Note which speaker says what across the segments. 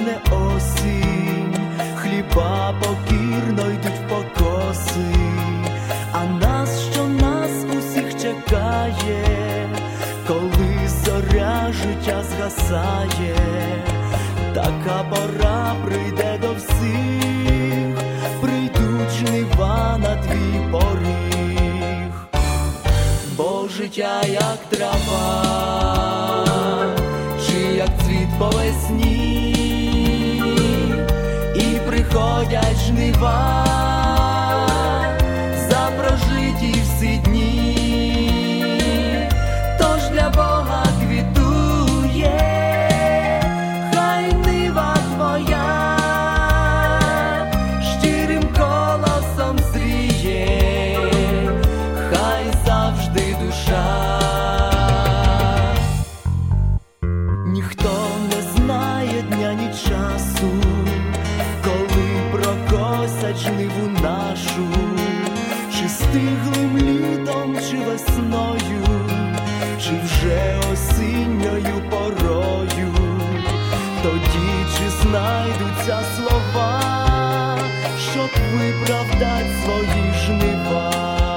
Speaker 1: жне осінь, хліба покірно йдуть в покоси, а нас, що нас усіх чекає, коли зоря життя згасає, така пора прийде до всіх, прийдуть жнива на твій поріг. Бо життя як трава, чи як цвіт по весні, і приходять жнива за прожиті всі дні. Тож для Бога квітує хай нива твоя, щирим колосом зріє, хай завжди душа. Ніхто не знає дня ні часу, коли прокосять жниву нашу, чи стиглим літом, чи весною, чи вже осінньою порою. Тоді чи знайдуться слова, щоб виправдать свої жнива.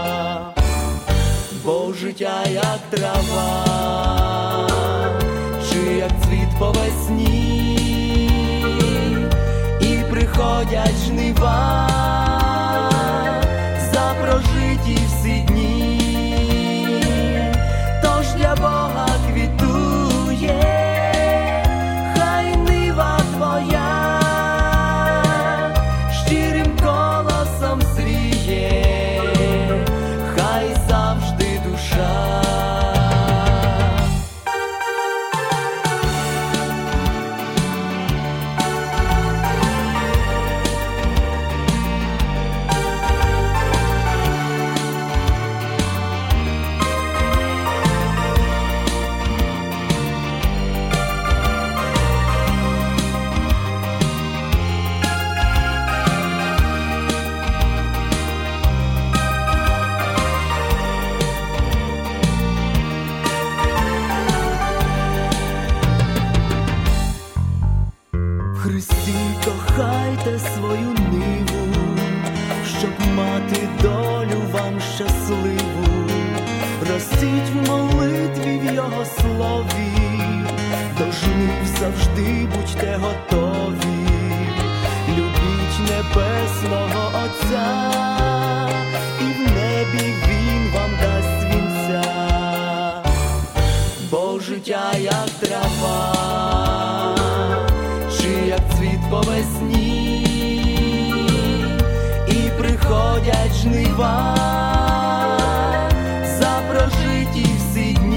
Speaker 1: Бо життя як трава, чи як цвіт по весні, і приходять жнива за прожиті всі дні. Тож для Бога квітує хай нива твоя, щирим колосом зріє, хай завжди душа. В Христі кохайте свою ниву, щоб мати долю вам щасливу. Ростіть в молитві в Його слові, до жнив завжди будьте готові. Любіть небесного Отця, і в небі Він вам дасть вінця. Бо життя як трава, чи як цвіт по весні, і приходять жнива за прожиті всі дні.